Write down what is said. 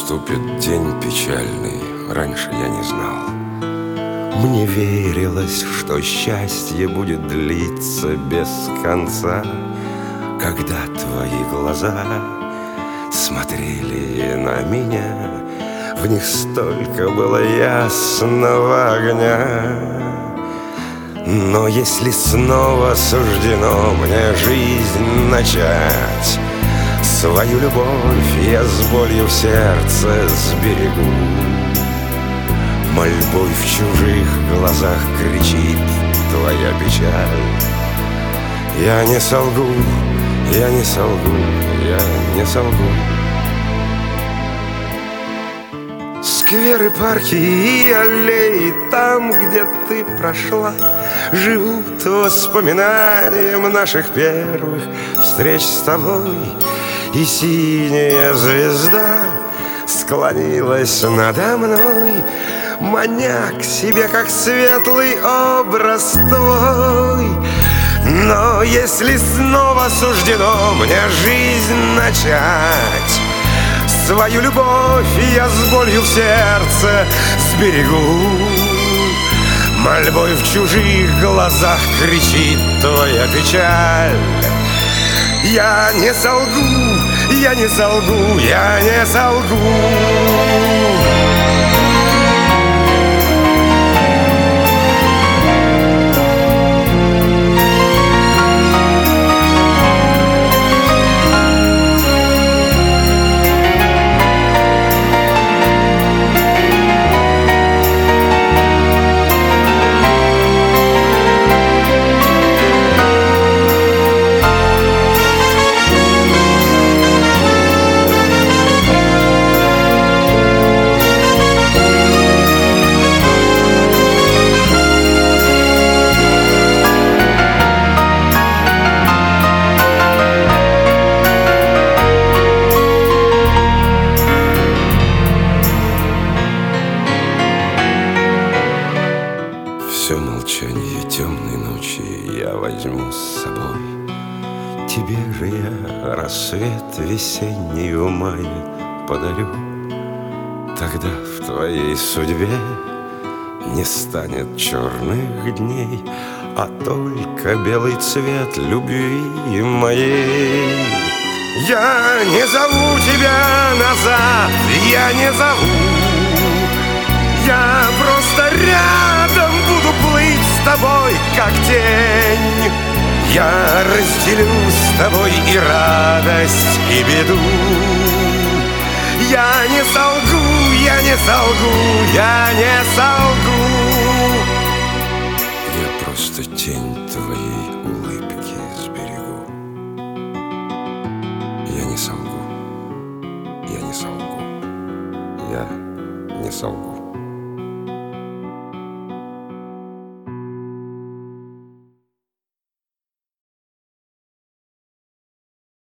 наступит день печальный, раньше я не знал. Мне верилось, что счастье будет длиться без конца, когда твои глаза смотрели на меня, в них столько было ясного огня. Но если снова суждено мне жизнь начать, свою любовь я с болью в сердце сберегу. Мольбой в чужих глазах кричит твоя печаль. Я не солгу, я не солгу, я не солгу. Скверы, парки и аллеи, там, где ты прошла, живут воспоминанием наших первых встреч с тобой. И синяя звезда склонилась надо мной, маня к себе, как светлый образ твой. Но если снова суждено мне жизнь начать, свою любовь я с болью в сердце сберегу. Мольбой в чужих глазах кричит твоя печаль. Я не солгу, я не солгу, я не солгу. Все молчание темной ночи я возьму с собой. Тебе же я рассвет весеннюю мая подарю. Тогда в твоей судьбе не станет черных дней, а только белый цвет любви моей. Я не зову тебя назад, я не зову. Я просто рядом буду плыть с тобой, как тень. Я разделю с тобой и радость, и беду. Я не солгу, я не солгу, я не солгу. Я просто тень твоей улыбки сберегу. Я не солгу, я не солгу, я не солгу.